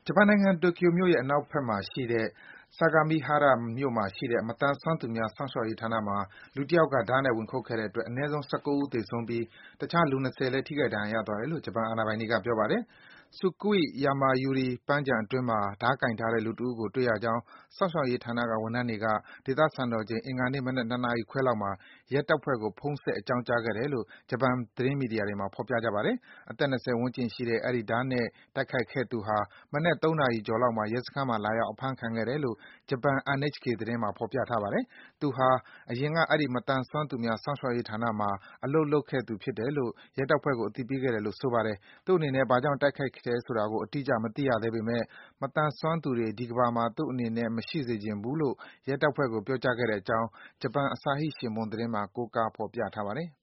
ဂျပန်နိုင်ငံ တိုကျိုမြို့ရဲ့ အနောက်ဘက်မှာရှိတဲ့ Sagamihara မြို့မှာရှိတဲ့ မသန်စွမ်းသူများ စောင့်ရှောက်ရေးဌာနမှာ လူတယောက်က ဓားနဲ့ ဝင်ခုတ်ခဲ့တဲ့အတွက် အနည်းဆုံး ၁၉ ဦး သေဆုံးပြီး တခြား လူ ၂၀ လည်း ထိခိုက် ဒဏ်ရာရသွားတယ်လို့ ဂျပန်အာဏာပိုင်တွေက ပြောပါတယ်။ Sukui Yamayuri ပန်းခြံအတွင်းမှာ ဓားကိုင်ထားတဲ့ လူတဦးကို တွေ့ရကြောင်း စောင့်ရှောက်ရေးဌာနက ဝန်ထမ်းတွေက ဒေသစံတော်ချိန် အင်္ဂါနေ့ မနက် ၂ နာရီခွဲလောက်မှာ ရဲတပ်ဖွဲ့ကို ဖုန်းဆက် အကြောင်းကြားခဲ့တယ်လို့ ဂျပန် သတင်းမီဒီယာတွေမှာ ဖော်ပြကြပါတယ်။ အသက် ၂၀ ဝန်းကျင်ရှိတဲ့ အဲဒီ ဓားနဲ့ တိုက်ခိုက်ခဲ့သူဟာ မနက် ၃ နာရီကျော်လောက်မှာ ရဲစခန်းမှာ လာရောက် အဖမ်းခံခဲ့တယ်လို့ ဂျပန် NHK သတင်းမှာ ဖော်ပြထားပါတယ်။ သူဟာ အရင်က အဲဒီ မသန်စွမ်းသူများ စောင့်ရှောက်ရေးဌာနမှာ အလုပ်လုပ်ခဲ့သူဖြစ်တယ်လို့ ရဲတပ်ဖွဲ့ကို အသိပေးခဲ့တယ်လို့ ဆိုပါတယ်။ သူ့အနေနဲ့ ဘာကြောင့် တိုက်ခိုက်တယ်ဆိုတာကို အတိအကျ မသိရသေးပေမယ့် မသန်စွမ်းသူတွေ ဒီကမ္ဘာမှာ သူ့အနေနဲ့ မရှိစေချင်ဘူးလို့ ရဲတပ်ဖွဲ့ကို ပြောကြားခဲ့တဲ့အကြောင်း ဂျပန် Asahi Shimbun သတင်းမှာ ကိုးကား ဖော်ပြထားပါတယ်။